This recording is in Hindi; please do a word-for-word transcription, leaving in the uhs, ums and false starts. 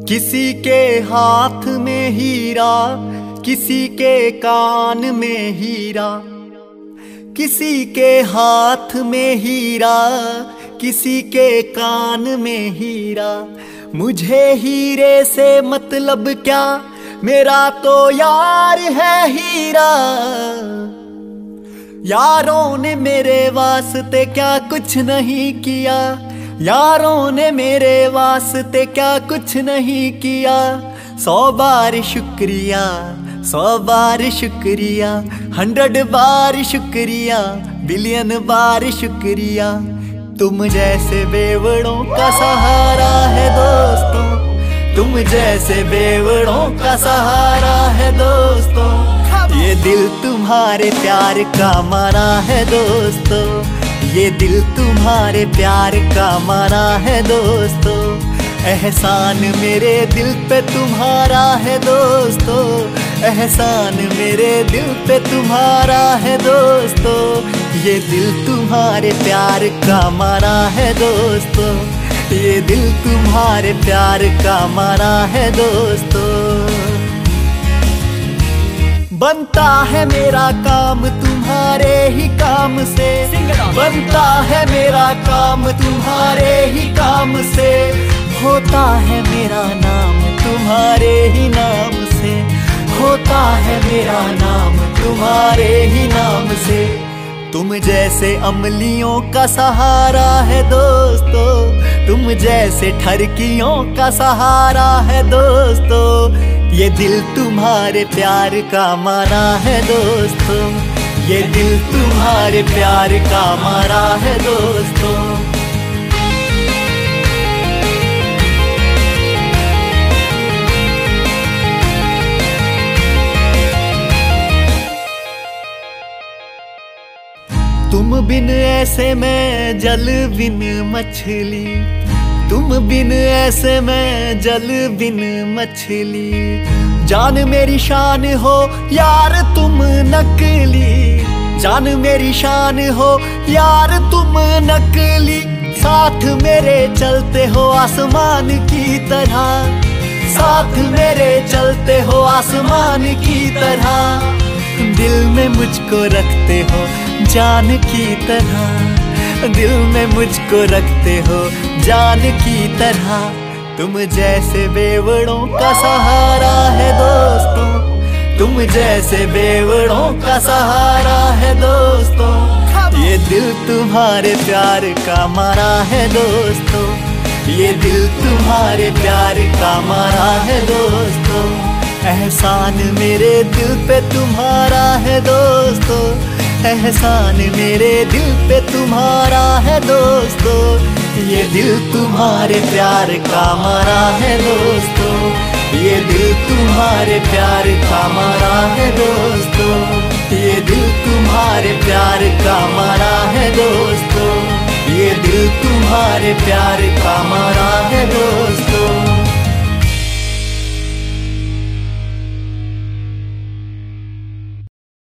किसी के हाथ में हीरा, किसी के कान में हीरा, किसी के हाथ में हीरा, किसी के कान में हीरा। मुझे हीरे से मतलब क्या, मेरा तो यार है हीरा। यारों ने मेरे वास्ते क्या कुछ नहीं किया, यारों ने मेरे वास्ते क्या कुछ नहीं किया। सौ बार शुक्रिया, सौ बार शुक्रिया, हंड्रेड बार शुक्रिया, बिलियन बार शुक्रिया। तुम जैसे बेवड़ों का सहारा है दोस्तों, तुम जैसे बेवड़ों का सहारा है दोस्तों। ये दिल तुम्हारे प्यार का मारा है दोस्तों, ये दिल तुम्हारे प्यार का मारा है दोस्तों। एहसान मेरे दिल पे तुम्हारा है दोस्तों, एहसान मेरे दिल पे तुम्हारा है दोस्तों। ये दिल तुम्हारे प्यार का मारा है दोस्तों, ये दिल तुम्हारे प्यार का मारा है दोस्तों। बनता है मेरा काम तुम्हारे ही काम से, बनता है मेरा काम तुम्हारे ही काम से। होता है मेरा नाम तुम्हारे ही नाम से, होता है मेरा नाम तुम्हारे ही नाम से। तुम जैसे अमलियों का सहारा है दोस्तों, तुम जैसे ठरकियों का सहारा है दोस्तों। ये दिल तुम्हारे प्यार का मारा है दोस्तों, ये दिल तुम्हारे प्यार का मारा है दोस्तों। तुम बिन ऐसे मैं जल बिन मछली, तुम बिन ऐसे मैं जल बिन मछली। जान मेरी शान हो यार तुम नकली, जान मेरी शान हो यार तुम नकली। साथ मेरे चलते हो आसमान की तरह, साथ मेरे चलते हो आसमान की तरह। दिल में मुझको रखते हो जान की तरह, दिल में मुझको रखते हो जान की तरह। तुम जैसे बेवड़ों का सहारा है दोस्तों, तुम जैसे बेवड़ों का सहारा है दोस्तों। ये दिल तुम्हारे प्यार का मारा है दोस्तों, ये दिल तुम्हारे प्यार का मारा है दोस्तों। एहसान मेरे दिल पे तुम्हारा है दोस्तों, एहसान मेरे दिल पे तुम्हारा है दोस्तों। ये दिल तुम्हारे प्यार का मारा है दोस्तों, ये दिल तुम्हारे प्यार का मारा है दोस्तों। ये दिल तुम्हारे प्यार का मारा है दोस्तों, ये दिल तुम्हारे प्यार का मारा है दोस्तों।